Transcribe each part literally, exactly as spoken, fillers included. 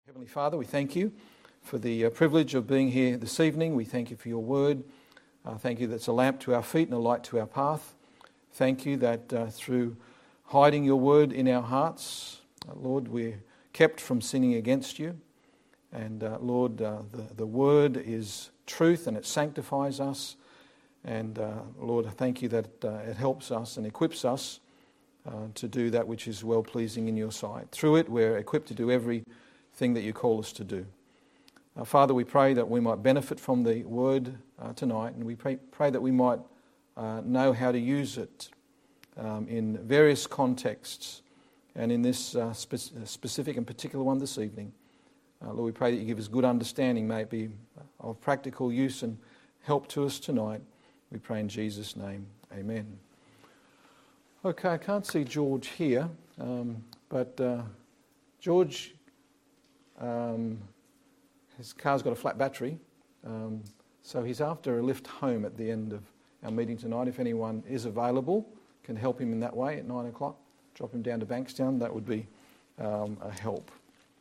Heavenly Father, we thank you for the uh, privilege of being here this evening. We thank you for your word. Uh, thank you that it's a lamp to our feet and a light to our path. Thank you that uh, through hiding your word in our hearts, uh, Lord, we're kept from sinning against you. And uh, Lord, uh, the, the word is truth and it sanctifies us. And uh, Lord, I thank you that uh, it helps us and equips us uh, to do that which is well-pleasing in your sight. Through it, we're equipped to do every thing that you call us to do. Uh, Father, we pray that we might benefit from the word uh, tonight, and we pray, pray that we might uh, know how to use it um, in various contexts, and in this uh, spe- specific and particular one this evening. Uh, Lord, we pray that you give us good understanding, may it be of practical use and help to us tonight. We pray in Jesus' name. Amen. Okay, I can't see George here, um, but uh, George... Um, his car's got a flat battery, um, so he's after a lift home at the end of our meeting tonight. If anyone is available, can help him in that way at nine o'clock, drop him down to Bankstown, that would be um, a help.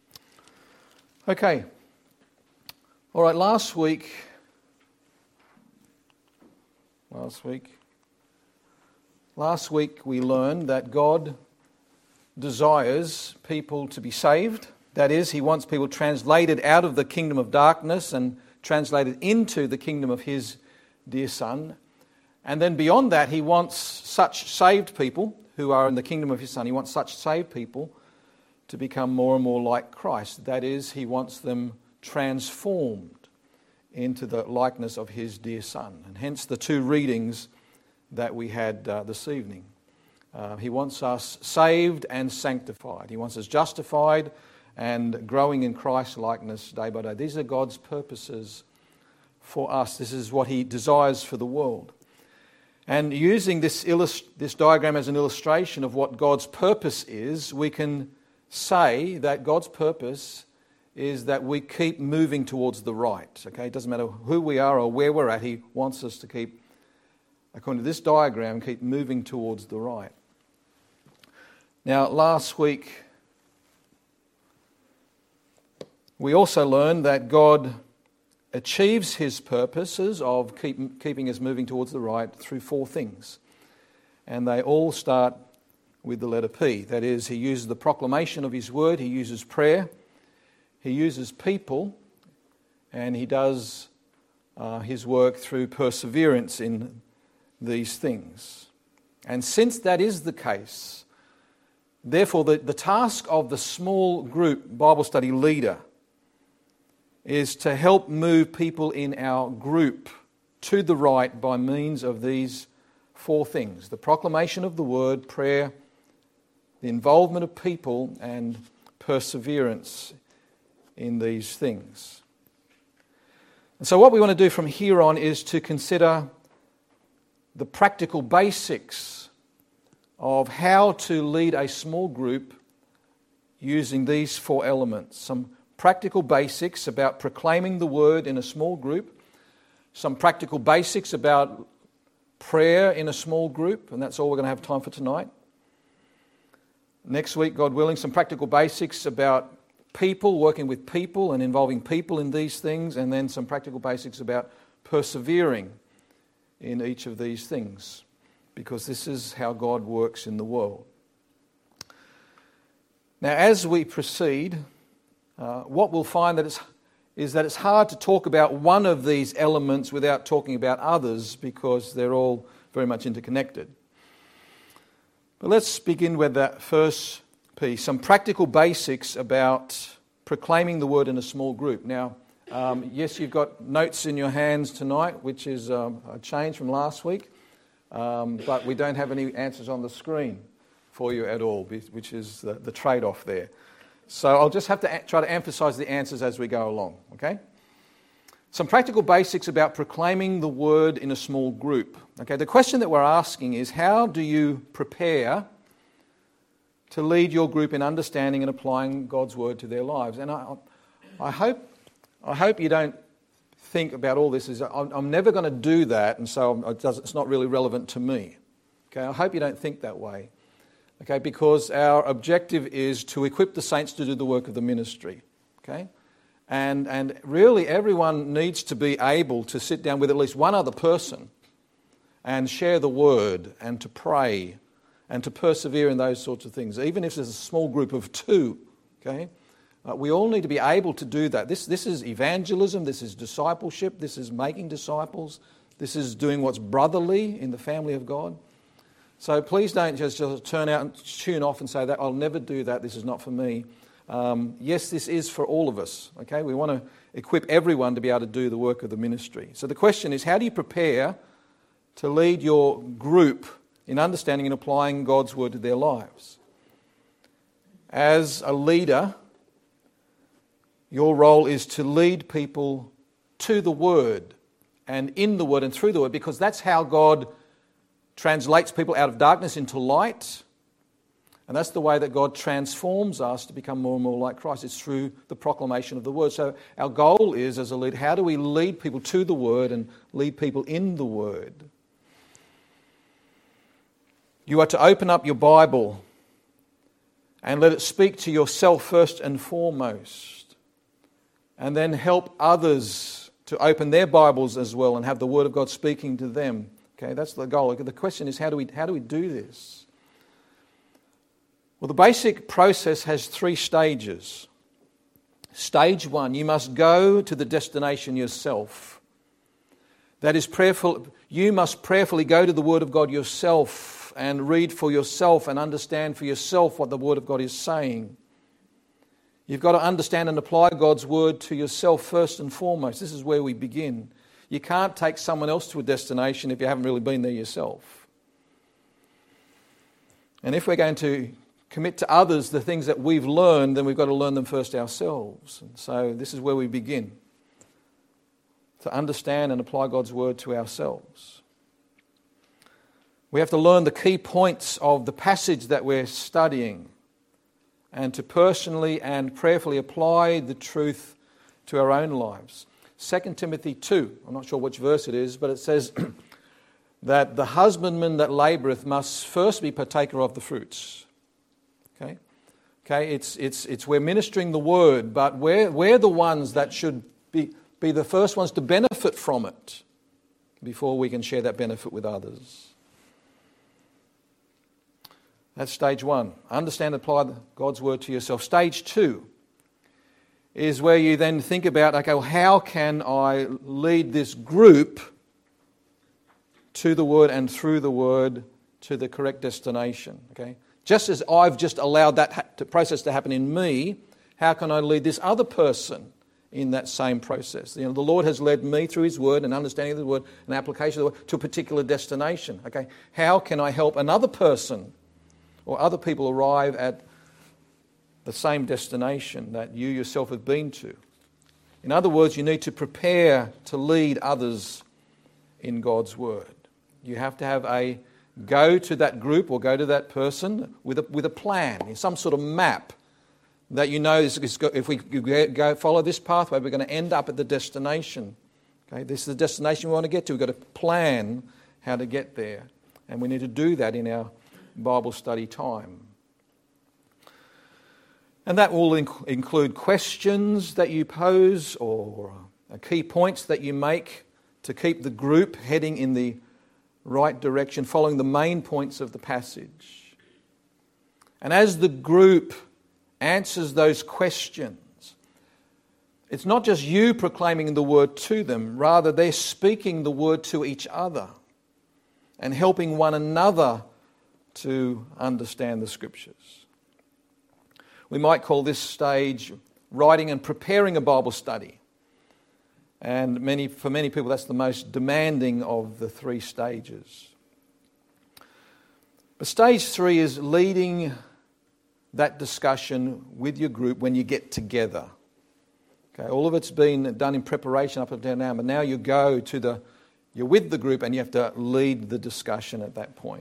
Okay. All right, last week, last week, last week we learned that God desires people to be saved. That is, he wants people translated out of the kingdom of darkness and translated into the kingdom of his dear Son. And then beyond that, he wants such saved people who are in the kingdom of his Son, he wants such saved people to become more and more like Christ. That is, he wants them transformed into the likeness of his dear Son. And hence the two readings that we had uh, this evening. Uh, he wants us saved and sanctified. He wants us justified and growing in Christ's likeness day by day. These are God's purposes for us. This is what he desires for the world. And using this, illust- this diagram as an illustration of what God's purpose is, we can say that God's purpose is that we keep moving towards the right. Okay, it doesn't matter who we are or where we're at, he wants us to keep, according to this diagram, keep moving towards the right. Now, last week, we also learned that God achieves his purposes of keep, keeping us moving towards the right through four things. And they all start with the letter P. That is, he uses the proclamation of his word, he uses prayer, he uses people, and he does uh, his work through perseverance in these things. And since that is the case, therefore the, the task of the small group Bible study leader is to help move people in our group to the right by means of these four things: the proclamation of the word, prayer, the involvement of people, and perseverance in these things. And so what we want to do from here on is to consider the practical basics of how to lead a small group using these four elements. Some practical basics about proclaiming the word in a small group, some practical basics about prayer in a small group, and that's all we're going to have time for tonight. Next week, God willing, some practical basics about people, working with people and involving people in these things, and then some practical basics about persevering in each of these things, because this is how God works in the world. Now, as we proceed, Uh, what we'll find that it's, is that it's hard to talk about one of these elements without talking about others, because they're all very much interconnected. But let's begin with that first piece, some practical basics about proclaiming the word in a small group. Now, um, yes, you've got notes in your hands tonight, which is um, a change from last week, um, but we don't have any answers on the screen for you at all, which is the, the trade-off there. So I'll just have to a- try to emphasize the answers as we go along, okay? Some practical basics about proclaiming the word in a small group. Okay, the question that we're asking is, how do you prepare to lead your group in understanding and applying God's word to their lives? And I, I hope, I hope you don't think about all this as I'm, I'm never going to do that, and so it's not really relevant to me. Okay, I hope you don't think that way. Okay, because our objective is to equip the saints to do the work of the ministry. Okay? And, and really everyone needs to be able to sit down with at least one other person and share the word and to pray and to persevere in those sorts of things, even if there's a small group of two. Okay? Uh, we all need to be able to do that. This, this is evangelism, this is discipleship, this is making disciples, this is doing what's brotherly in the family of God. So please don't just, just turn out and tune off and say that I'll never do that, this is not for me. Um, yes, this is for all of us. Okay, we want to equip everyone to be able to do the work of the ministry. So the question is, how do you prepare to lead your group in understanding and applying God's word to their lives? As a leader, your role is to lead people to the word and in the word and through the word, because that's how God translates people out of darkness into light. And that's the way that God transforms us to become more and more like Christ. It's through the proclamation of the word. So our goal is, as a leader, how do we lead people to the word and lead people in the word? You are to open up your Bible and let it speak to yourself first and foremost, and then help others to open their Bibles as well and have the word of God speaking to them. Okay, that's the goal. The question is, how do we how do we do this? Well, the basic process has three stages. Stage one, you must go to the destination yourself. That is prayerful. You must prayerfully go to the Word of God yourself and read for yourself and understand for yourself what the Word of God is saying. You've got to understand and apply God's Word to yourself first and foremost. This is where we begin. You can't take someone else to a destination if you haven't really been there yourself. And if we're going to commit to others the things that we've learned, then we've got to learn them first ourselves. And so this is where we begin, to understand and apply God's word to ourselves. We have to learn the key points of the passage that we're studying and to personally and prayerfully apply the truth to our own lives. Second Timothy two, I'm not sure which verse it is, but it says that the husbandman that laboureth must first be partaker of the fruits. Okay, okay. It's it's it's we're ministering the word, but we're we're the ones that should be be the first ones to benefit from it before we can share that benefit with others. That's stage one. Understand and apply God's word to yourself. Stage two is where you then think about, okay, well, how can I lead this group to the word and through the word to the correct destination? Okay. Just as I've just allowed that ha- to process to happen in me, how can I lead this other person in that same process? You know, the Lord has led me through His Word and understanding of the Word and application of the Word to a particular destination. Okay, how can I help another person or other people arrive at the same destination that you yourself have been to? In other words, you need to prepare to lead others in God's Word. You have to have a go to that group or go to that person with a, with a plan, some sort of map that you know is, is, if we go follow this pathway, we're going to end up at the destination. Okay, this is the destination we want to get to. We've got to plan how to get there. And we need to do that in our Bible study time. And that will inc- include questions that you pose or key points that you make to keep the group heading in the right direction, following the main points of the passage. And as the group answers those questions, it's not just you proclaiming the word to them, rather they're speaking the word to each other and helping one another to understand the Scriptures. We might call this stage writing and preparing a Bible study. And many, for many people, that's the most demanding of the three stages. But stage three is leading that discussion with your group when you get together. Okay, all of it's been done in preparation up until now, but now you go to the, you're with the group and you have to lead the discussion at that point.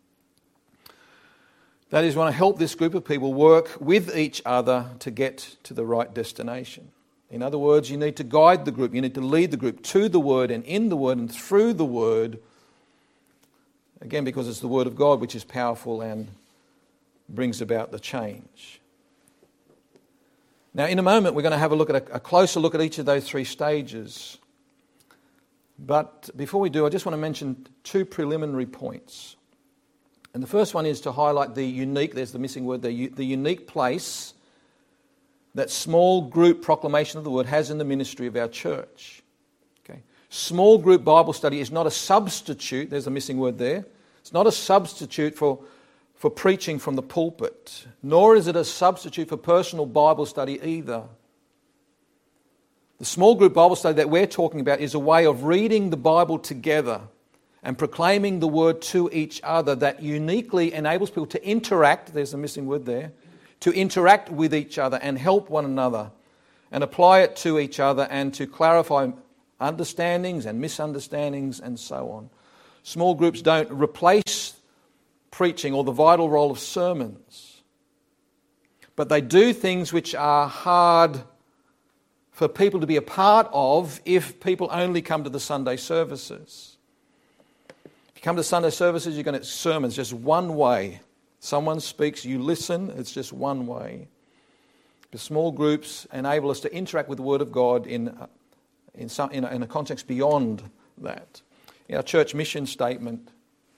That is, we want to help this group of people work with each other to get to the right destination. In other words, you need to guide the group, you need to lead the group to the Word and in the Word and through the Word. Again, because it's the Word of God which is powerful and brings about the change. Now, in a moment, we're going to have a look at a, a closer look at each of those three stages. But before we do, I just want to mention two preliminary points. And the first one is to highlight the unique, there's the missing word there, the unique place that small group proclamation of the word has in the ministry of our church. Okay. Small group Bible study is not a substitute, there's a missing word there, it's not a substitute for, for preaching from the pulpit, nor is it a substitute for personal Bible study either. The small group Bible study that we're talking about is a way of reading the Bible together and proclaiming the word to each other that uniquely enables people to interact, there's a missing word there, to interact with each other and help one another and apply it to each other and to clarify understandings and misunderstandings and so on. Small groups don't replace preaching or the vital role of sermons, but they do things which are hard for people to be a part of if people only come to the Sunday services. If you come to Sunday services, you're going to sermons just one way. Someone speaks, you listen, it's just one way. The small groups enable us to interact with the Word of God in, in, some, in, a, in a context beyond that. Our church mission statement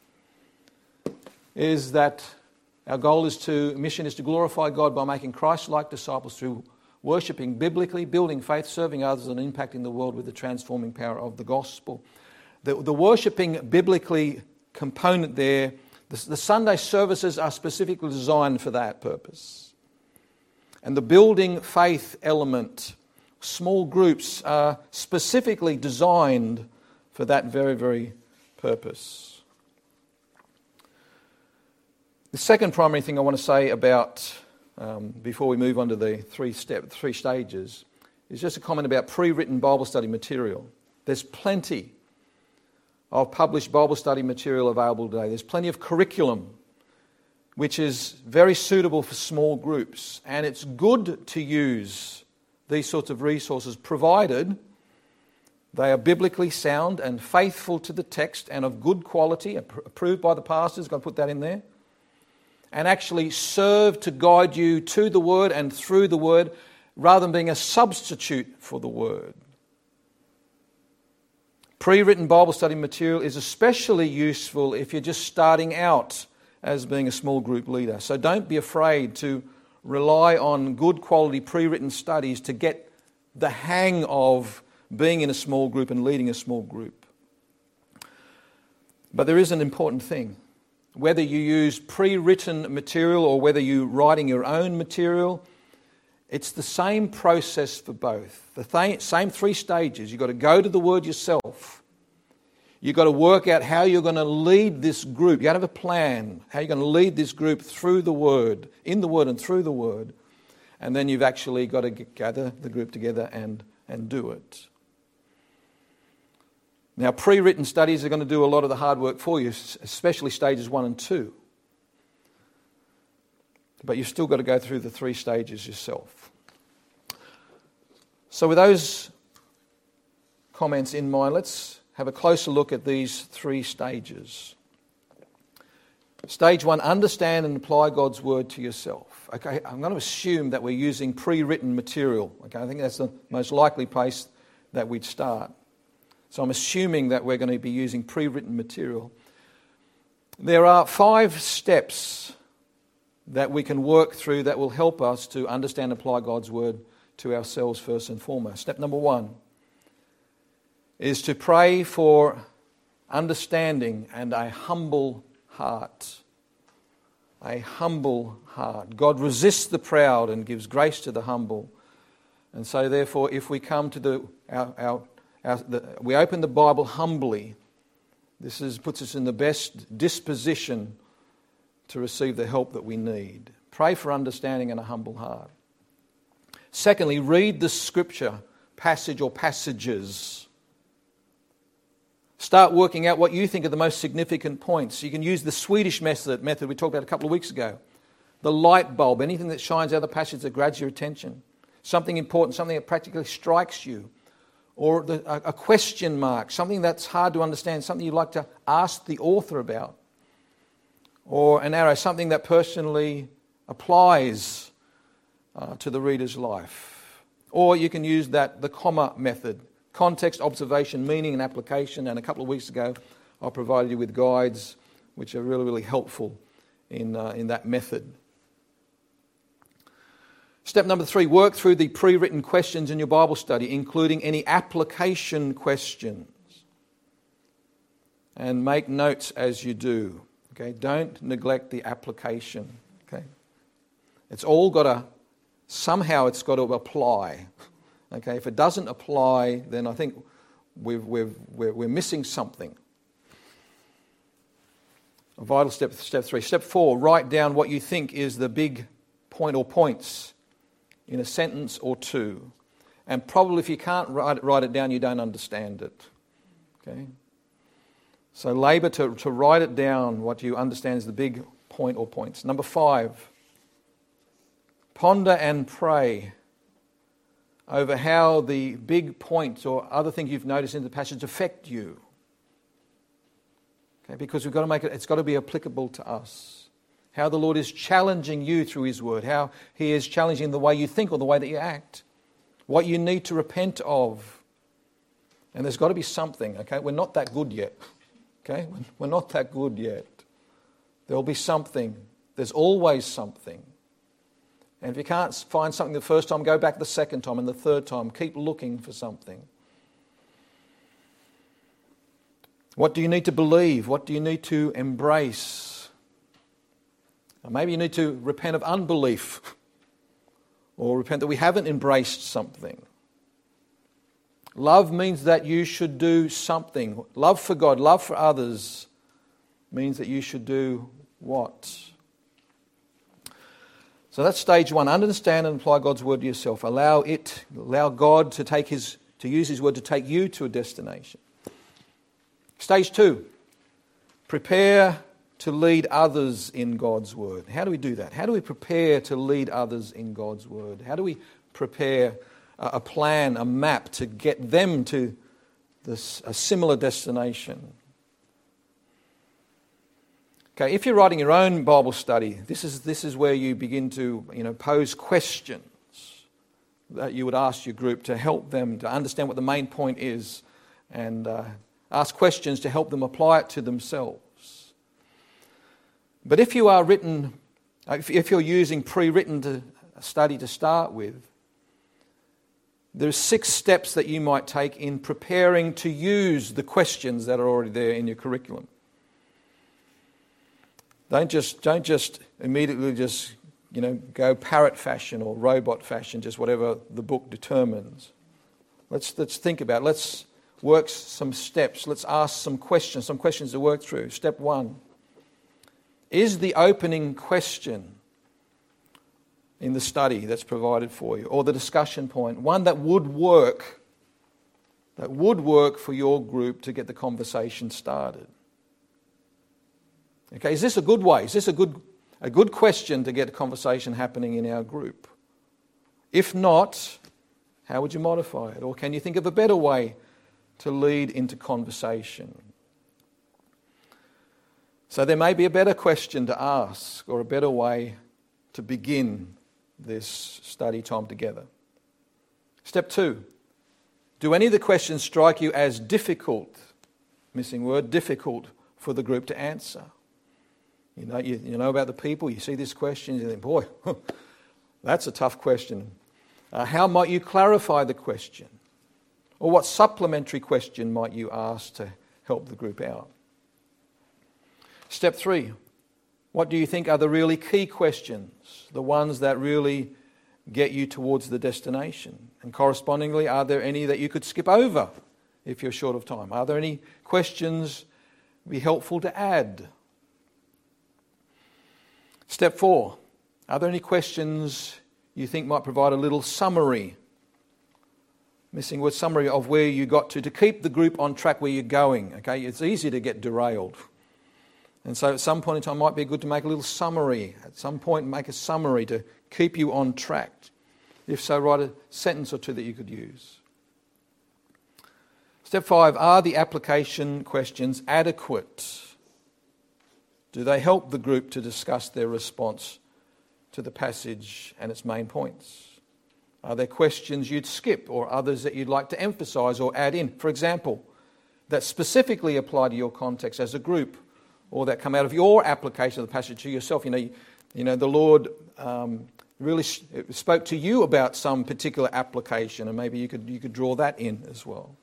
is that our goal is to, mission is to glorify God by making Christ-like disciples through worshipping biblically, building faith, serving others, and impacting the world with the transforming power of the gospel. The, the worshipping biblically component there, the, the Sunday services are specifically designed for that purpose. And the building faith element, small groups, are specifically designed for that very, very purpose. The second primary thing I want to say about, um, before we move on to the three step, three stages, is just a comment about pre-written Bible study material. There's plenty of published Bible study material available today. There's plenty of curriculum which is very suitable for small groups, and it's good to use these sorts of resources provided they are biblically sound and faithful to the text and of good quality, approved by the pastors, got to put that in there, and actually serve to guide you to the Word and through the Word rather than being a substitute for the Word. Pre-written Bible study material is especially useful if you're just starting out as being a small group leader. So don't be afraid to rely on good quality pre-written studies to get the hang of being in a small group and leading a small group. But there is an important thing. Whether you use pre-written material or whether you're writing your own material, it's the same process for both. The th- same three stages. You've got to go to the Word yourself. You've got to work out how you're going to lead this group. You've got to have a plan, how you're going to lead this group through the Word, in the Word and through the Word. And then you've actually got to gather the group together and, and do it. Now, pre-written studies are going to do a lot of the hard work for you, especially stages one and two. But you've still got to go through the three stages yourself. So with those comments in mind, let's have a closer look at these three stages. Stage one, understand and apply God's Word to yourself. Okay, I'm going to assume that we're using pre-written material. Okay, I think that's the most likely place that we'd start. So I'm assuming that we're going to be using pre-written material. There are five steps that we can work through that will help us to understand and apply God's Word to ourselves first and foremost. Step number one is to pray for understanding and a humble heart. A humble heart. God resists the proud and gives grace to the humble. And so therefore, if we come to the our, our Our, the, we open the Bible humbly, this is, puts us in the best disposition to receive the help that we need. Pray for understanding and a humble heart. Secondly, read the Scripture passage or passages. Start working out what you think are the most significant points. You can use the Swedish method, method we talked about a couple of weeks ago. The light bulb, anything that shines out of the passage that grabs your attention. Something important, something that practically strikes you. Or the, a, a question mark, something that's hard to understand, something you'd like to ask the author about. Or an arrow, something that personally applies uh, to the reader's life. Or you can use that the comma method. Context, observation, meaning and application. And a couple of weeks ago I provided you with guides which are really, really helpful in, uh, in that method. Step number three, work through the pre-written questions in your Bible study, including any application questions. And make notes as you do. Okay, don't neglect the application. Okay, it's all got to, somehow it's got to apply. Okay, if it doesn't apply, then I think we've, we've, we're, we're missing something. A vital step, step three. Step four, write down what you think is the big point or points in a sentence or two. And probably if you can't write, write it down, you don't understand it. Okay. So labour to, to write it down, what you understand is the big point or points. Number five, ponder and pray over how the big points or other things you've noticed in the passage affect you. Okay, because we've got to make it, it's got to be applicable to us. How the Lord is challenging you through His Word, how He is challenging the way you think or the way that you act, what you need to repent of. And there's got to be something, okay? We're not that good yet. Okay, we're not that good yet. There'll be something. There's always something. And if you can't find something the first time, go back the second time and the third time. Keep looking for something. What do you need to believe? What do you need to embrace? Or maybe you need to repent of unbelief. Or repent that we haven't embraced something. Love means that you should do something. Love for God, love for others means that you should do what? So that's stage one. Understand and apply God's word to yourself. Allow it, allow God to take his, to use His word to take you to a destination. Stage two. Prepare to lead others in God's word. How do we do that? How do we prepare to lead others in God's word? How do we prepare a plan, a map to get them to this, a similar destination? Okay, if you're writing your own Bible study, this is this is where you begin to, you know, pose questions that you would ask your group to help them to understand what the main point is, and uh, ask questions to help them apply it to themselves. But if you are written, if, if you're using pre-written to study to start with, there's six steps that you might take in preparing to use the questions that are already there in your curriculum. Don't just don't just immediately just, you know, go parrot fashion or robot fashion, just whatever the book determines. Let's let's think about it. Let's work some steps. Let's ask some questions, some questions to work through. Step one. Is the opening question in the study that's provided for you, or the discussion point, one that would work, that would work for your group to get the conversation started? Okay, is this a good way? Is this a good a good question to get a conversation happening in our group? If not, how would you modify it? Or can you think of a better way to lead into conversation? So there may be a better question to ask, or a better way to begin this study time together. Step two. Do any of the questions strike you as difficult, missing word, difficult for the group to answer? You know, you, you know about the people, you see this question, you think, boy, that's a tough question. Uh, how might you clarify the question? Or what supplementary question might you ask to help the group out? Step three. What do you think are the really key questions, the ones that really get you towards the destination? And correspondingly, are there any that you could skip over if you're short of time? Are there any questions be helpful to add? Step four. Are there any questions you think might provide a little summary, missing word, summary of where you got to, to keep the group on track where you're going? Okay, it's easy to get derailed. And so at some point in time, it might be good to make a little summary. At some point, make a summary to keep you on track. If so, write a sentence or two that you could use. Step five, are the application questions adequate? Do they help the group to discuss their response to the passage and its main points? Are there questions you'd skip or others that you'd like to emphasise or add in, for example, that specifically apply to your context as a group or that come out of your application of the passage to yourself? You know, you, you know the Lord um, really spoke to you about some particular application, and maybe you could you could draw that in as well.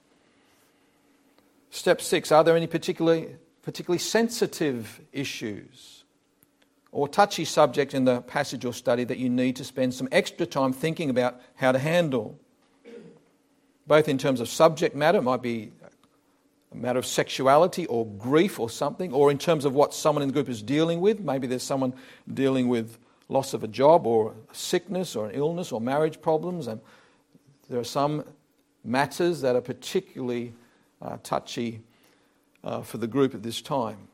Step six, are there any particularly, particularly sensitive issues or touchy subject in the passage or study that you need to spend some extra time thinking about how to handle? Both in terms of subject matter, it might be a matter of sexuality or grief or something, or in terms of what someone in the group is dealing with. Maybe there's someone dealing with loss of a job or sickness or an illness or marriage problems, and there are some matters that are particularly uh, touchy uh, for the group at this time.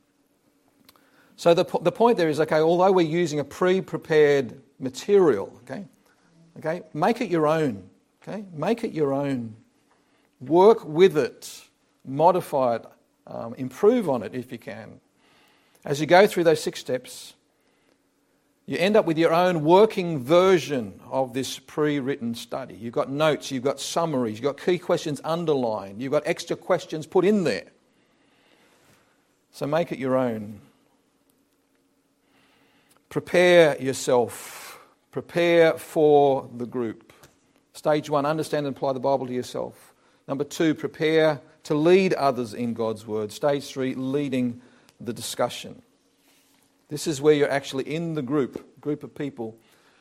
So the the point there is, okay, although we're using a pre-prepared material, okay, okay, make it your own, okay, make it your own. Work with it, modify it, um, improve on it if you can. As you go through those six steps, you end up with your own working version of this pre-written study. You've got notes, you've got summaries, you've got key questions underlined, you've got extra questions put in there. So make it your own. Prepare yourself. Prepare for the group. Stage one, understand and apply the Bible to yourself. Number two, prepare to lead others in God's Word. Stage three, leading the discussion. This is where you're actually in the group, group of people,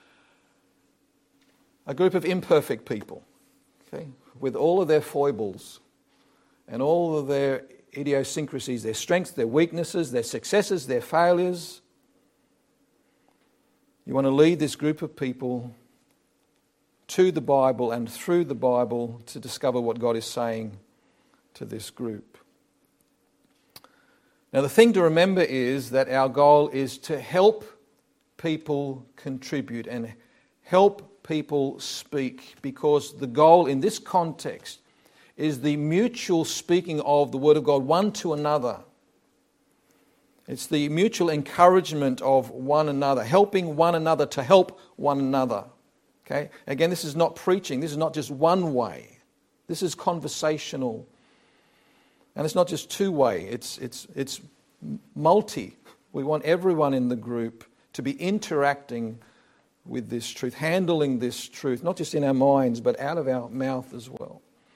a group of imperfect people, okay, with all of their foibles and all of their idiosyncrasies, their strengths, their weaknesses, their successes, their failures. You want to lead this group of people to the Bible and through the Bible to discover what God is saying to this group. Now, the thing to remember is that our goal is to help people contribute and help people speak, because the goal in this context is the mutual speaking of the Word of God one to another. It's the mutual encouragement of one another, helping one another to help one another. Okay? Again, this is not preaching. This is not just one way. This is conversational. And it's not just two-way, it's it's it's multi. We want everyone in the group to be interacting with this truth, handling this truth, not just in our minds, but out of our mouth as well.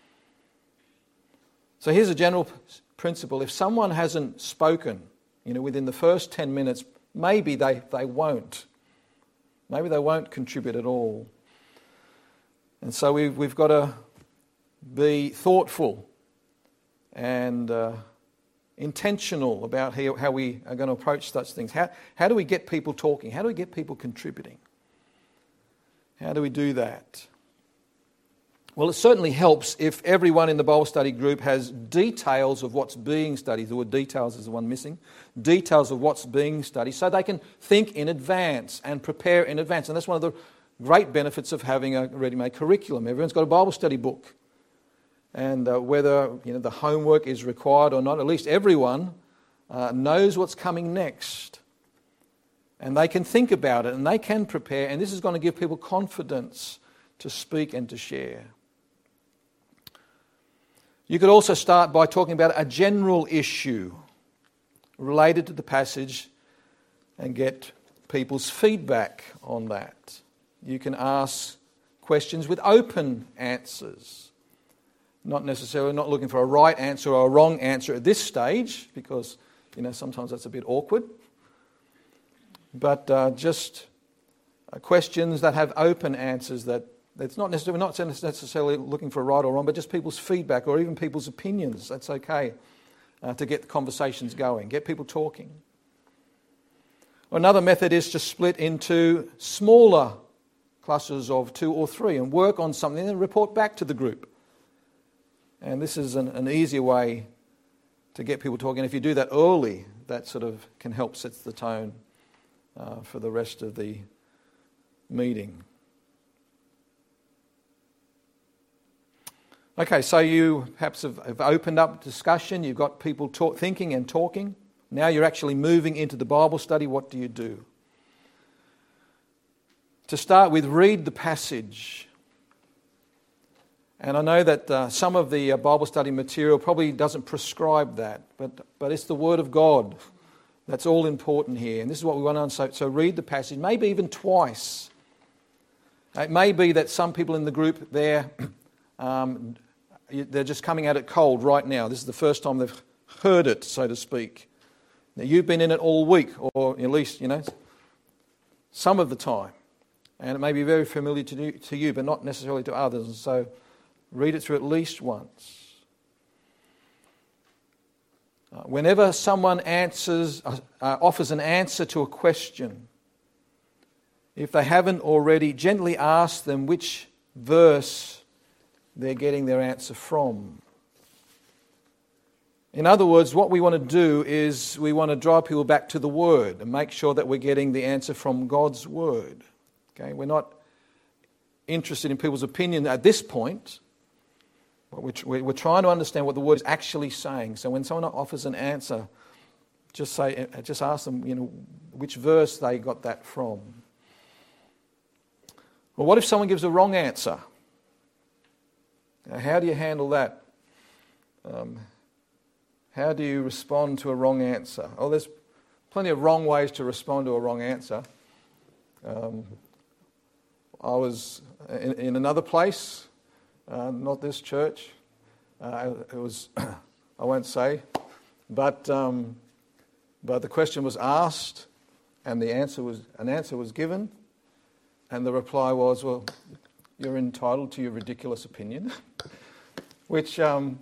So here's a general principle. If someone hasn't spoken, you know, within the first ten minutes, maybe they, they won't. Maybe they won't contribute at all. And so we've, we've got to be thoughtful and uh, intentional about how, how we are going to approach such things. How, how do we get people talking? How do we get people contributing? How do we do that? Well, it certainly helps if everyone in the Bible study group has details of what's being studied. The word details is the one missing. Details of what's being studied, so they can think in advance and prepare in advance. And that's one of the great benefits of having a ready-made curriculum. Everyone's got a Bible study book. And uh, whether you know the homework is required or not, at least everyone uh, knows what's coming next. And they can think about it and they can prepare. And this is going to give people confidence to speak and to share. You could also start by talking about a general issue related to the passage and get people's feedback on that. You can ask questions with open answers. Not necessarily not looking for a right answer or a wrong answer at this stage, because you know sometimes that's a bit awkward. But uh, just uh, questions that have open answers. That that's not necessarily not necessarily looking for a right or wrong, but just people's feedback or even people's opinions. That's okay uh, to get the conversations going, get people talking. Another method is to split into smaller clusters of two or three and work on something and report back to the group. And this is an, an easier way to get people talking. If you do that early, that sort of can help set the tone uh, for the rest of the meeting. Okay, so you perhaps have, have opened up discussion. You've got people talk, thinking and talking. Now you're actually moving into the Bible study. What do you do? to start with, read the passage. And I know that uh, some of the uh, Bible study material probably doesn't prescribe that, but, but it's the Word of God. That's all important here. And this is what we want to understand. So, so read the passage, maybe even twice. It may be that some people in the group there, um, they're just coming at it cold right now. This is the first time they've heard it, so to speak. Now, you've been in it all week, or at least, you know, some of the time. And it may be very familiar to you, to you but not necessarily to others. And so read it through at least once. Uh, whenever someone answers, uh, uh, offers an answer to a question, if they haven't already, gently ask them which verse they're getting their answer from. In other words, what we want to do is we want to drive people back to the Word and make sure that we're getting the answer from God's Word. Okay, we're not interested in people's opinion at this point. We're trying to understand what the Word is actually saying. So when someone offers an answer, just say, just ask them, you know, which verse they got that from. Well, what if someone gives a wrong answer? Now, how do you handle that? Um, how do you respond to a wrong answer? Oh, there's plenty of wrong ways to respond to a wrong answer. Um, I was in, in another place. Uh, not this church. Uh, it was, I won't say, but um, but the question was asked, and the answer was an answer was given, and the reply was, "Well, you're entitled to your ridiculous opinion," which um,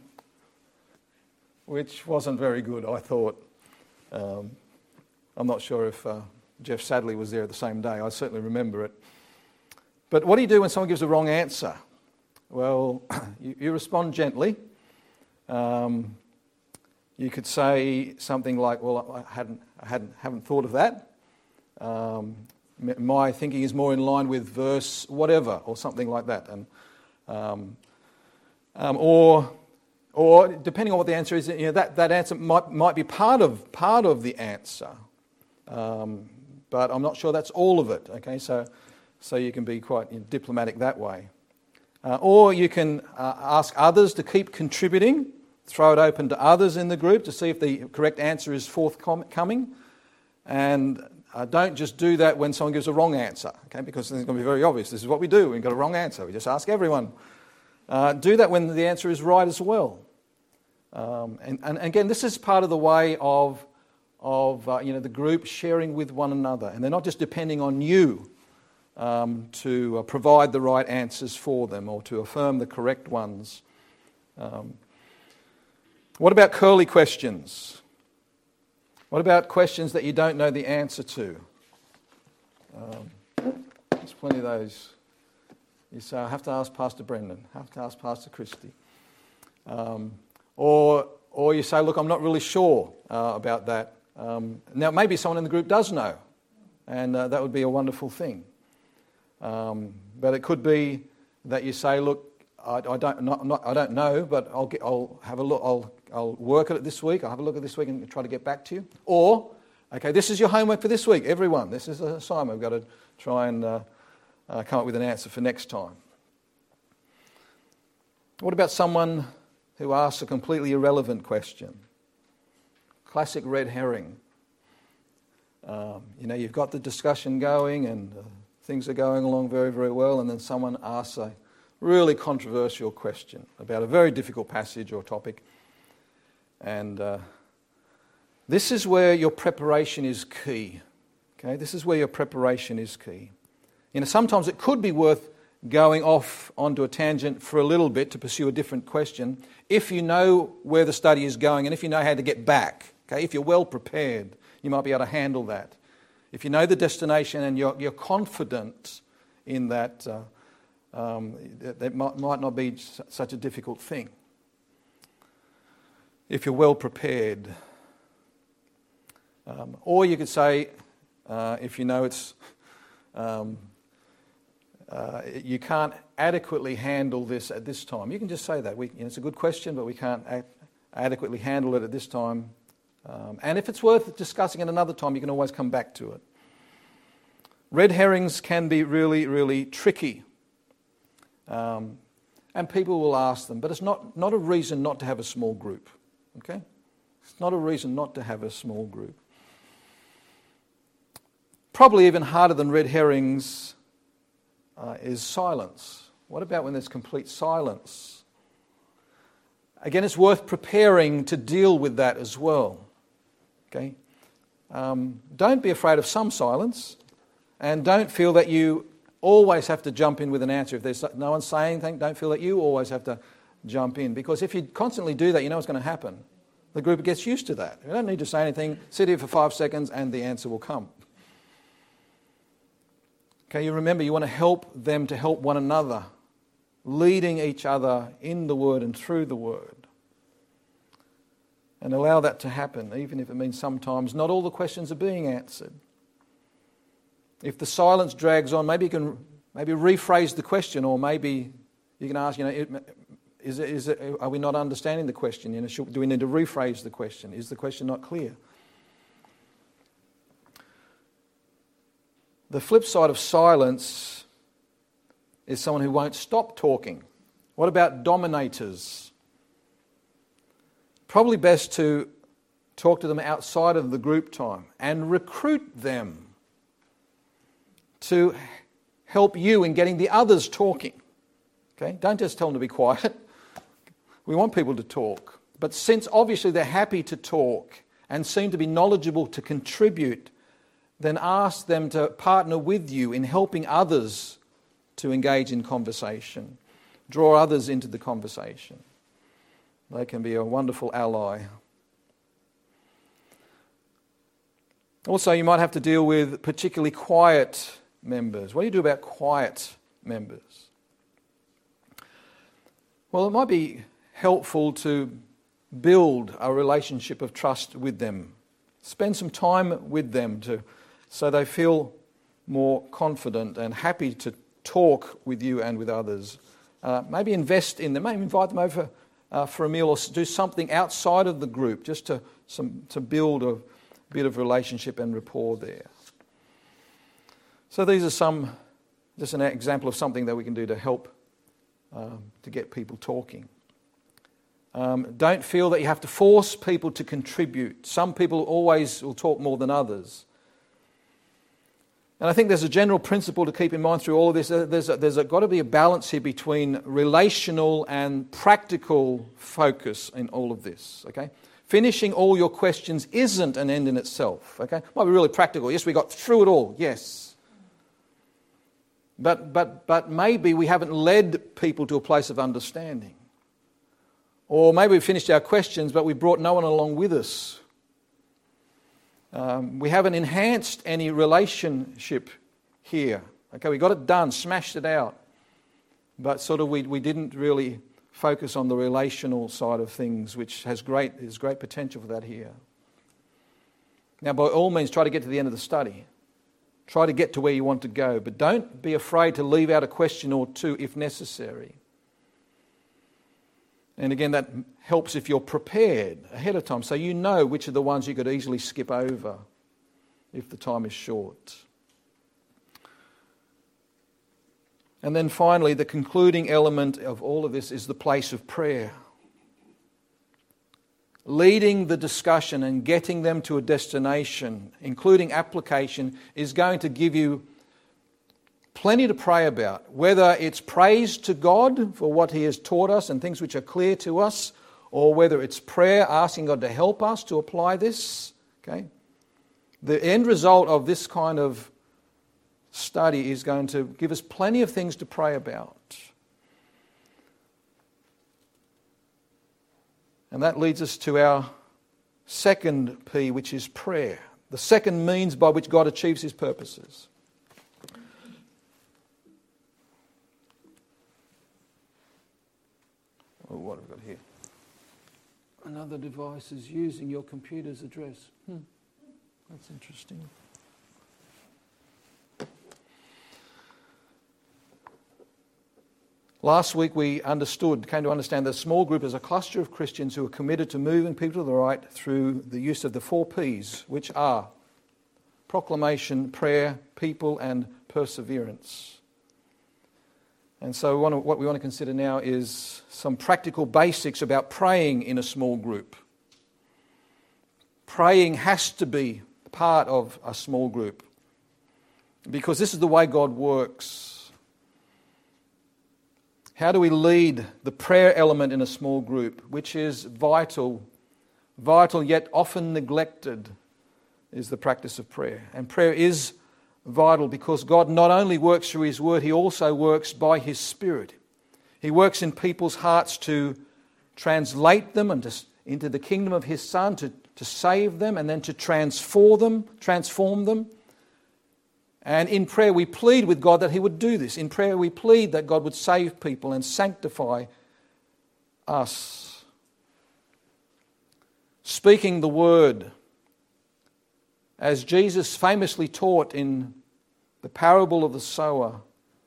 which wasn't very good, I thought. Um, I'm not sure if uh, Jeff Sadley was there the same day. I certainly remember it. But what do you do when someone gives a wrong answer? Well, you, you respond gently. Um, you could say something like, "Well, I hadn't, I hadn't, haven't thought of that. Um, my thinking is more in line with verse whatever," or something like that. And um, um, or, or depending on what the answer is, you know, that, that answer might might be part of part of the answer, um, but I'm not sure that's all of it. Okay, so so you can be quite you know, diplomatic that way. Uh, or you can uh, ask others to keep contributing, throw it open to others in the group to see if the correct answer is forthcoming. And uh, don't just do that when someone gives a wrong answer, okay? Because it's going to be very obvious. This is what we do. We've got a wrong answer. We just ask everyone. Uh, do that when the answer is right as well. Um, and, and again, this is part of the way of, of uh, you know, the group sharing with one another. And they're not just depending on you Um, to uh, provide the right answers for them or to affirm the correct ones. Um, what about curly questions? What about questions that you don't know the answer to? Um, there's plenty of those. You say, "I have to ask Pastor Brendan, I have to ask Pastor Christy." Um, or, or you say, "Look, I'm not really sure uh, about that." Um, now, maybe someone in the group does know, and uh, that would be a wonderful thing. Um, but it could be that you say, "Look, I, I don't, not, not, I don't know, but I'll, get, I'll have a look. I'll, I'll work at it this week. I'll have a look at it this week and try to get back to you." Or, "Okay, this is your homework for this week, everyone. This is an assignment. We've got to try and uh, uh, come up with an answer for next time." What about someone who asks a completely irrelevant question? Classic red herring. Um, you know, you've got the discussion going and Uh, Things are going along very, very well, and then someone asks a really controversial question about a very difficult passage or topic. And uh, this is where your preparation is key. Okay, this is where your preparation is key. You know, sometimes it could be worth going off onto a tangent for a little bit to pursue a different question if you know where the study is going and if you know how to get back. Okay, if you're well prepared, you might be able to handle that. If you know the destination and you're, you're confident in that, uh, um, that, that might, might not be such a difficult thing. If you're well prepared. Um, or you could say, uh, if you know it's, um, uh, you can't adequately handle this at this time. You can just say that. We, you know, it's a good question, but we can't ad- adequately handle it at this time. Um, and if it's worth discussing at another time, you can always come back to it. Red herrings can be really, really tricky. Um, and people will ask them, but it's not, not a reason not to have a small group. Okay? It's not a reason not to have a small group. Probably even harder than red herrings uh, is silence. What about when there's complete silence? Again, it's worth preparing to deal with that as well. Okay? Um, don't be afraid of some silence, and don't feel that you always have to jump in with an answer. If there's no one saying anything, don't feel that you always have to jump in, because if you constantly do that, you know what's going to happen. The group gets used to that. You don't need to say anything. Sit here for five seconds and the answer will come. Okay, you remember you want to help them to help one another, leading each other in the Word and through the Word. And allow that to happen, even if it means sometimes not all the questions are being answered. If the silence drags on, maybe you can maybe rephrase the question, or maybe you can ask, you know, is it, is it, are we not understanding the question? You know, should, do we need to rephrase the question? Is the question not clear? The flip side of silence is someone who won't stop talking. What about dominators? Probably best to talk to them outside of the group time and recruit them to help you in getting the others talking. Okay? Don't just tell them to be quiet. We want people to talk. But since obviously they're happy to talk and seem to be knowledgeable to contribute, then ask them to partner with you in helping others to engage in conversation. Draw others into the conversation. They can be a wonderful ally. Also, you might have to deal with particularly quiet members. What do you do about quiet members? Well, it might be helpful to build a relationship of trust with them. Spend some time with them to, so they feel more confident and happy to talk with you and with others. Uh, maybe invest in them. Maybe invite them over uh, for a meal, or do something outside of the group just to, some, to build a bit of relationship and rapport there. So these are some, just an example of something that we can do to help um, to get people talking. Um, don't feel that you have to force people to contribute. Some people always will talk more than others. And I think there's a general principle to keep in mind through all of this. There's, a, there's a, got to be a balance here between relational and practical focus in all of this. Okay, finishing all your questions isn't an end in itself. Okay, might be really practical. Yes, we got through it all. Yes, but but but maybe we haven't led people to a place of understanding. Or maybe we finished our questions, but we brought no one along with us. Um, we haven't enhanced any relationship here. Okay, we got it done, smashed it out. But sort of we, we didn't really focus on the relational side of things, which has great, there's great potential for that here. Now, by all means, try to get to the end of the study. Try to get to where you want to go. But don't be afraid to leave out a question or two if necessary. And again, that helps if you're prepared ahead of time, so you know which are the ones you could easily skip over if the time is short. And then finally, the concluding element of all of this is the place of prayer. Leading the discussion and getting them to a destination, including application, is going to give you plenty to pray about, whether it's praise to God for what He has taught us and things which are clear to us, or whether it's prayer asking God to help us to apply this. Okay, the end result of this kind of study is going to give us plenty of things to pray about. And that leads us to our second P, which is prayer. The second means by which God achieves His purposes. Oh, what have we got here? Another device is using your computer's address. Hmm. That's interesting. Last week we understood, came to understand that a small group is a cluster of Christians who are committed to moving people to the right through the use of the four P's, which are proclamation, prayer, people and perseverance. And so we want to, what we want to consider now is some practical basics about praying in a small group. Praying has to be part of a small group because this is the way God works. How do we lead the prayer element in a small group, which is vital, vital yet often neglected, is the practice of prayer. And prayer is vital because God not only works through His Word, He also works by His Spirit. He works in people's hearts to translate them into, into the kingdom of His Son, to, to save them and then to transform them, transform them. And in prayer we plead with God that He would do this. In prayer we plead that God would save people and sanctify us. Speaking the Word, as Jesus famously taught in the parable of the sower,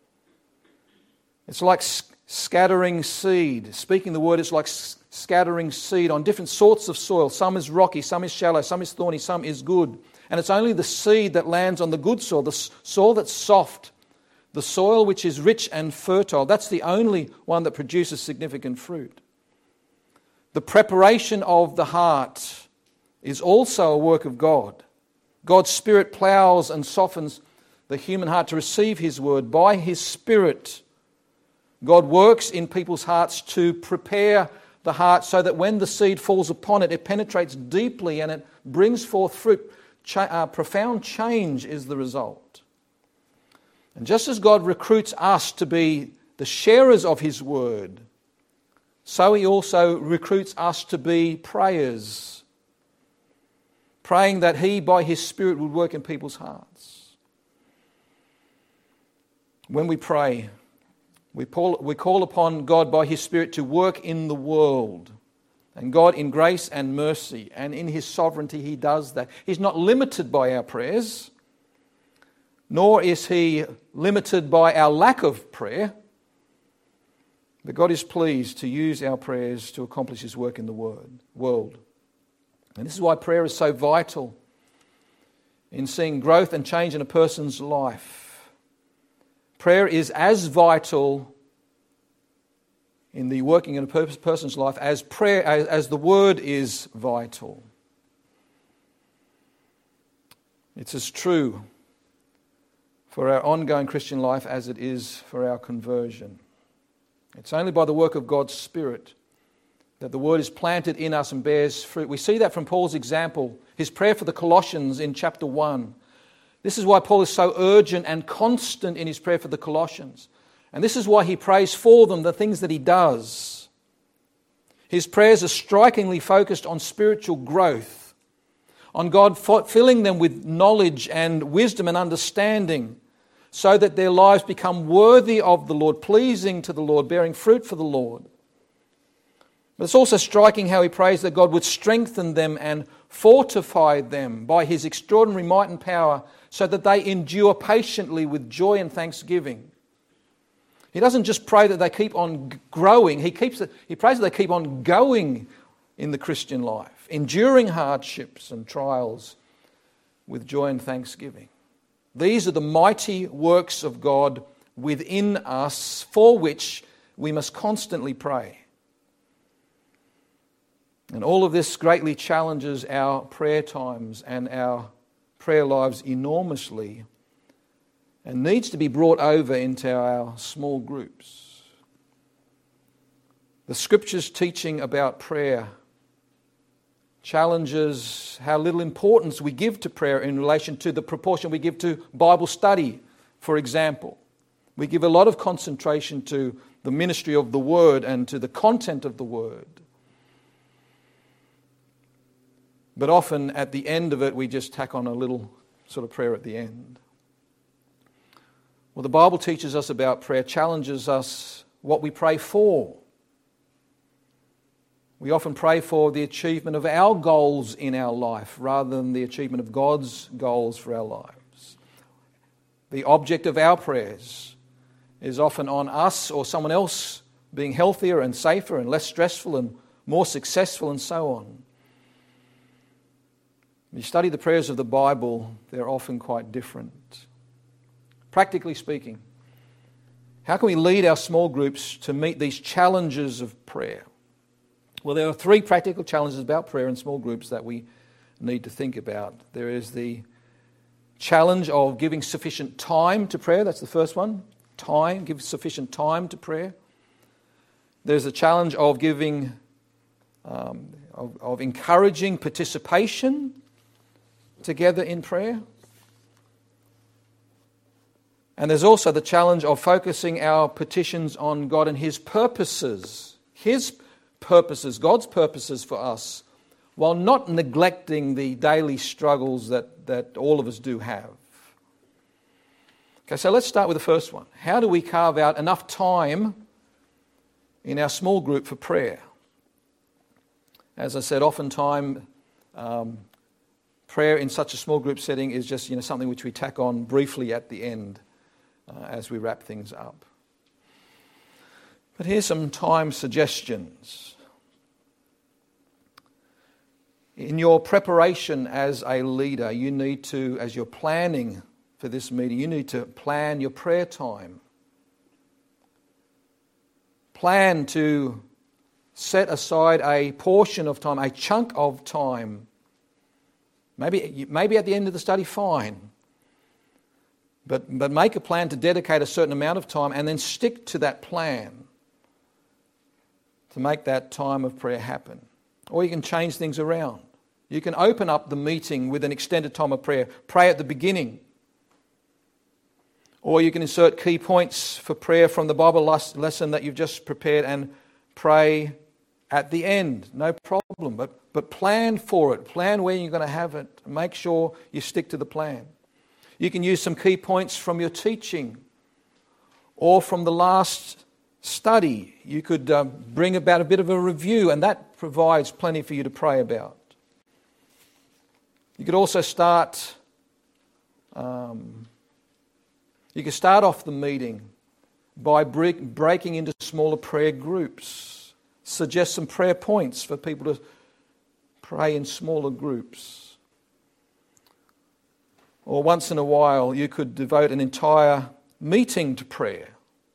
it's like scattering seed. Speaking the Word is like scattering seed on different sorts of soil. Some is rocky, some is shallow, some is thorny, some is good. And it's only the seed that lands on the good soil, the soil that's soft, the soil which is rich and fertile. That's the only one that produces significant fruit. The preparation of the heart is also a work of God. God's Spirit ploughs and softens the human heart to receive His Word. By His Spirit, God works in people's hearts to prepare the heart so that when the seed falls upon it, it penetrates deeply and it brings forth fruit. Ch- uh, profound change is the result. And just as God recruits us to be the sharers of His Word, so He also recruits us to be prayers, praying that He, by His Spirit, would work in people's hearts. When we pray, we call, we call upon God by His Spirit to work in the world. And God, in grace and mercy and in His sovereignty, He does that. He's not limited by our prayers, nor is He limited by our lack of prayer. But God is pleased to use our prayers to accomplish His work in the world. And this is why prayer is so vital in seeing growth and change in a person's life. Prayer is as vital in the working in a person's life as prayer, as, as the Word is vital. It's as true for our ongoing Christian life as it is for our conversion. It's only by the work of God's Spirit that the Word is planted in us and bears fruit. We see that from Paul's example, his prayer for the Colossians in chapter one. This is why Paul is so urgent and constant in his prayer for the Colossians. And this is why he prays for them, the things that he does. His prayers are strikingly focused on spiritual growth, on God filling them with knowledge and wisdom and understanding, so that their lives become worthy of the Lord, pleasing to the Lord, bearing fruit for the Lord. But it's also striking how he prays that God would strengthen them and fortify them by His extraordinary might and power so that they endure patiently with joy and thanksgiving. He doesn't just pray that they keep on growing. He keeps. He prays that they keep on going in the Christian life, enduring hardships and trials with joy and thanksgiving. These are the mighty works of God within us for which we must constantly pray. And all of this greatly challenges our prayer times and our prayer lives enormously, and needs to be brought over into our small groups. The Scripture's teaching about prayer challenges how little importance we give to prayer in relation to the proportion we give to Bible study, for example. We give a lot of concentration to the ministry of the Word and to the content of the Word. But often at the end of it, we just tack on a little sort of prayer at the end. Well, the Bible teaches us about prayer, challenges us what we pray for. We often pray for the achievement of our goals in our life rather than the achievement of God's goals for our lives. The object of our prayers is often on us or someone else being healthier and safer and less stressful and more successful and so on. When you study the prayers of the Bible, they're often quite different. Practically speaking, how can we lead our small groups to meet these challenges of prayer? Well, there are three practical challenges about prayer in small groups that we need to think about. There is the challenge of giving sufficient time to prayer. That's the first one. Time, give sufficient time to prayer. There's a challenge of giving, um, of, of encouraging participation together in prayer. And there's also the challenge of focusing our petitions on God and His purposes. His purposes, God's purposes for us, while not neglecting the daily struggles that, that all of us do have. Okay, so let's start with the first one. How do we carve out enough time in our small group for prayer? As I said, oftentimes um, prayer in such a small group setting is just, you know, something which we tack on briefly at the end uh, as we wrap things up. But here's some time suggestions. In your preparation as a leader, you need to, as you're planning for this meeting, you need to plan your prayer time. Plan to set aside a portion of time, a chunk of time. Maybe, maybe at the end of the study, fine. But, but make a plan to dedicate a certain amount of time and then stick to that plan to make that time of prayer happen. Or you can change things around. You can open up the meeting with an extended time of prayer. Pray at the beginning. Or you can insert key points for prayer from the Bible lesson that you've just prepared and pray at the end. No problem. But, but plan for it. Plan where you're going to have it. Make sure you stick to the plan. You can use some key points from your teaching or from the last study. You could uh, bring about a bit of a review, and that provides plenty for you to pray about. You could also start, um, you could start off the meeting by break, breaking into smaller prayer groups. Suggest some prayer points for people to pray in smaller groups. Or once in a while, you could devote an entire meeting to prayer.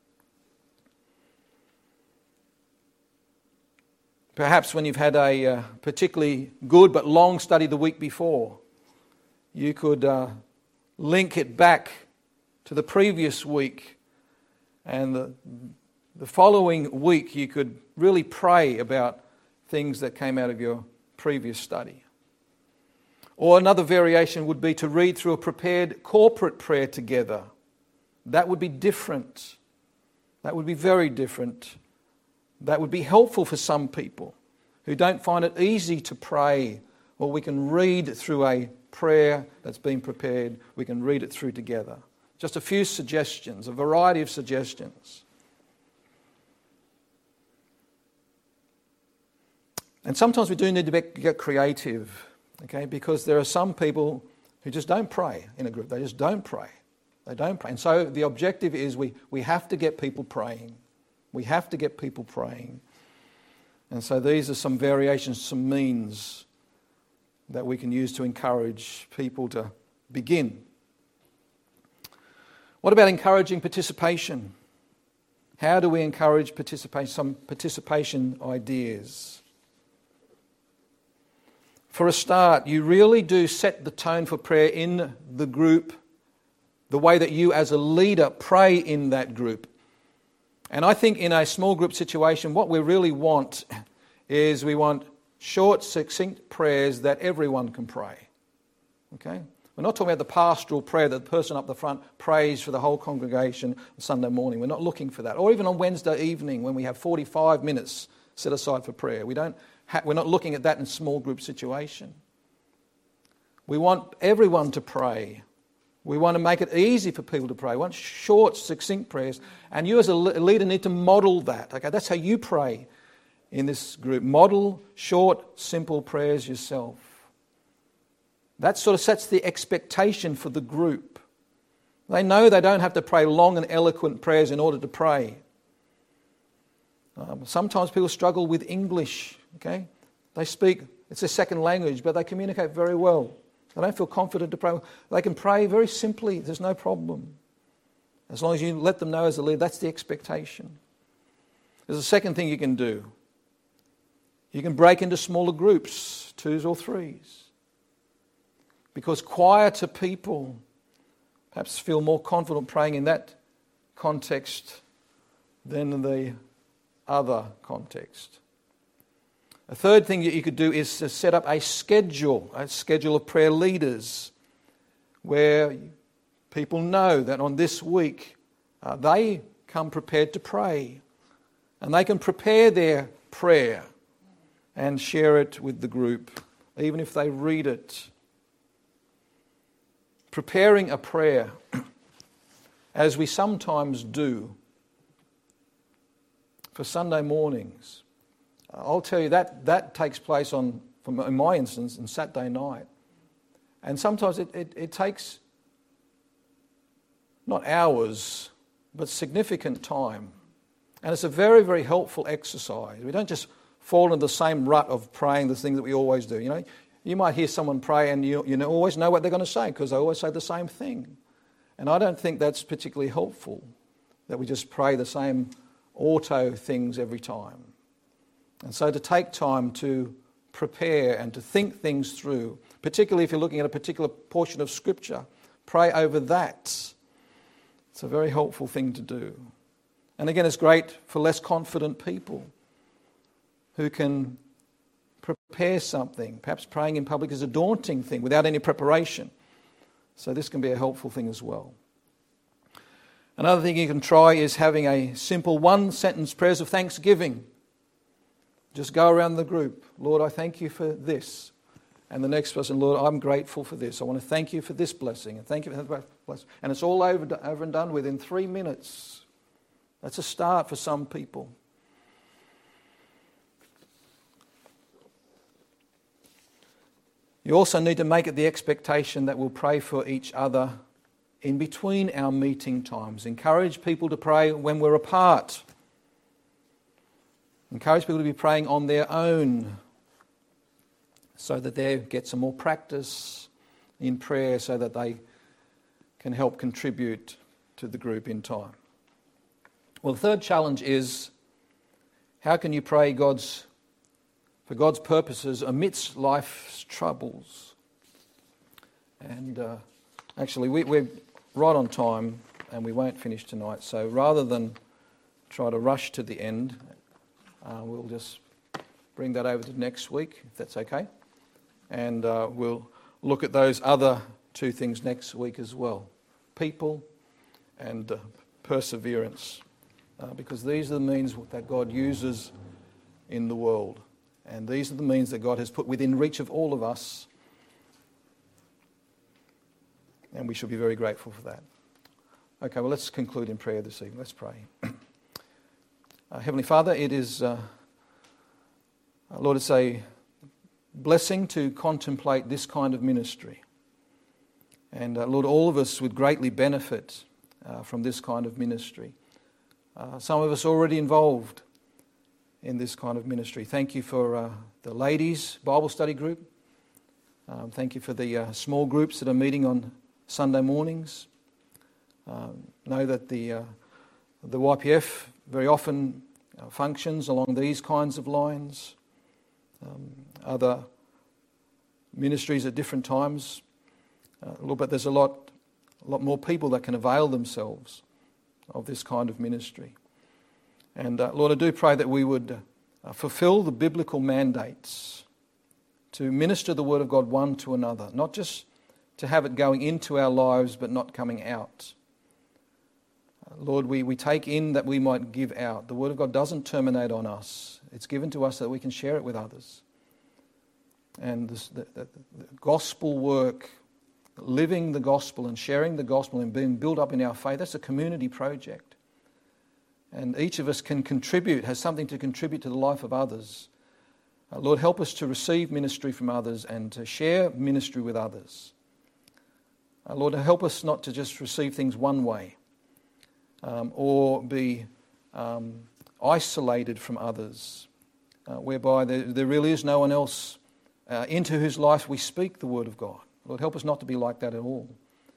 Perhaps when you've had a uh, particularly good but long study the week before, you could uh, link it back to the previous week, and the, the following week you could really pray about things that came out of your previous study. Or another variation would be to read through a prepared corporate prayer together. That would be different. That would be very different. That would be helpful for some people who don't find it easy to pray. Well, we can read through a prayer that's been prepared. We can read it through together. Just a few suggestions, a variety of suggestions. And sometimes we do need to get creative, okay, because there are some people who just don't pray in a group. They just don't pray. They don't pray. And so the objective is we, we have to get people praying. We have to get people praying. And so these are some variations, some means that we can use to encourage people to begin. What about encouraging participation? How do we encourage participation? Some participation ideas. For a start, you really do set the tone for prayer in the group, the way that you as a leader pray in that group. And I think in a small group situation, what we really want is we want short, succinct prayers that everyone can pray. Okay? We're not talking about the pastoral prayer that the person up the front prays for the whole congregation on Sunday morning. We're not looking for that. Or even on Wednesday evening when we have forty-five minutes set aside for prayer. We don't ha- we're not looking at that in a small group situation. We want everyone to pray. We want to make it easy for people to pray. We want short, succinct prayers. And you as a leader need to model that. Okay, that's how you pray in this group. Model short, simple prayers yourself. That sort of sets the expectation for the group. They know they don't have to pray long and eloquent prayers in order to pray. Um, sometimes people struggle with English. Okay, they speak, it's a second language, but they communicate very well. They don't feel confident to pray. They can pray very simply. There's no problem. As long as you let them know as a leader, that's the expectation. There's a second thing you can do. You can break into smaller groups, twos or threes. Because quieter people perhaps feel more confident praying in that context than in the other context. A third thing that you could do is to set up a schedule, a schedule of prayer leaders, where people know that on this week uh, they come prepared to pray. And they can prepare their prayer and share it with the group, even if they read it. Preparing a prayer, as we sometimes do, for Sunday mornings. I'll tell you that that takes place on, in my instance, on Saturday night. And sometimes it, it, it takes not hours, but significant time. And it's a very, very helpful exercise. We don't just fall into the same rut of praying the thing that we always do. You know, you might hear someone pray and you, you always know what they're going to say because they always say the same thing. And I don't think that's particularly helpful, that we just pray the same auto things every time. And so to take time to prepare and to think things through, particularly if you're looking at a particular portion of Scripture, pray over that. It's a very helpful thing to do. And again, it's great for less confident people who can prepare something. Perhaps praying in public is a daunting thing without any preparation. So this can be a helpful thing as well. Another thing you can try is having a simple one-sentence prayers of thanksgiving. Just go around the group. Lord, I thank you for this. And the next person, Lord, I'm grateful for this. I want to thank you for this blessing. And thank you for that blessing. And it's all over, over and done with in three minutes. That's a start for some people. You also need to make it the expectation that we'll pray for each other in between our meeting times. Encourage people to pray when we're apart. Encourage people to be praying on their own so that they get some more practice in prayer so that they can help contribute to the group in time. Well, the third challenge is, how can you pray God's for God's purposes amidst life's troubles? And uh, actually, we, we're right on time and we won't finish tonight. So rather than try to rush to the end, uh, we'll just bring that over to next week, if that's okay. And uh, we'll look at those other two things next week as well. People and uh, perseverance. Uh, because these are the means that God uses in the world. And these are the means that God has put within reach of all of us. And we should be very grateful for that. Okay, well, let's conclude in prayer this evening. Let's pray. uh, Heavenly Father, it is, uh, Lord, it's a blessing to contemplate this kind of ministry. And uh, Lord, all of us would greatly benefit uh, from this kind of ministry. Uh, some of us already involved in this kind of ministry. Thank you for uh, the ladies' Bible study group. Um, thank you for the uh, small groups that are meeting on Sunday mornings. Um, know that the uh, the Y P F very often uh, functions along these kinds of lines. Um, other ministries at different times. Uh, Lord, but there's a lot, a lot more people that can avail themselves of this kind of ministry. And uh, Lord, I do pray that we would uh, fulfill the biblical mandates to minister the Word of God one to another, not just to have it going into our lives but not coming out. Uh, Lord, we, we take in that we might give out. The Word of God doesn't terminate on us. It's given to us so that we can share it with others. And this, the, the, the gospel work, living the gospel and sharing the gospel and being built up in our faith, that's a community project. And each of us can contribute, has something to contribute to the life of others. Uh, Lord, help us to receive ministry from others and to share ministry with others. Uh, Lord, help us not to just receive things one way um, or be um, isolated from others, uh, whereby there, there really is no one else uh, into whose life we speak the Word of God. Lord, help us not to be like that at all.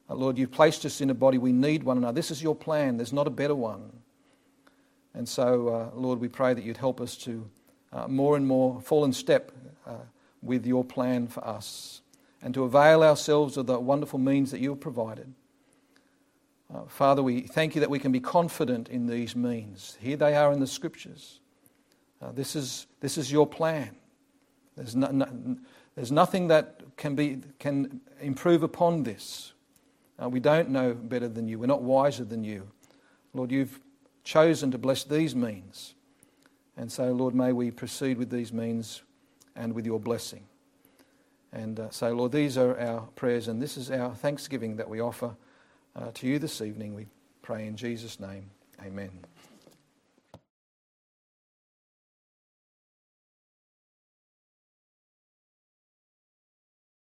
Uh, Lord, you've placed us in a body. We need one another. This is your plan. There's not a better one. And so, uh, Lord, we pray that you'd help us to uh, more and more fall in step uh, with your plan for us and to avail ourselves of the wonderful means that you have provided. Uh, Father, we thank you that we can be confident in these means. Here they are in the Scriptures. Uh, this is this is your plan. There's no, no, there's nothing that can be can improve upon this. Uh, we don't know better than you. We're not wiser than you. Lord, you've chosen to bless these means. And so, Lord, may we proceed with these means and with your blessing. And uh, so, Lord, these are our prayers and this is our thanksgiving that we offer uh, to you this evening. We pray in Jesus' name. Amen.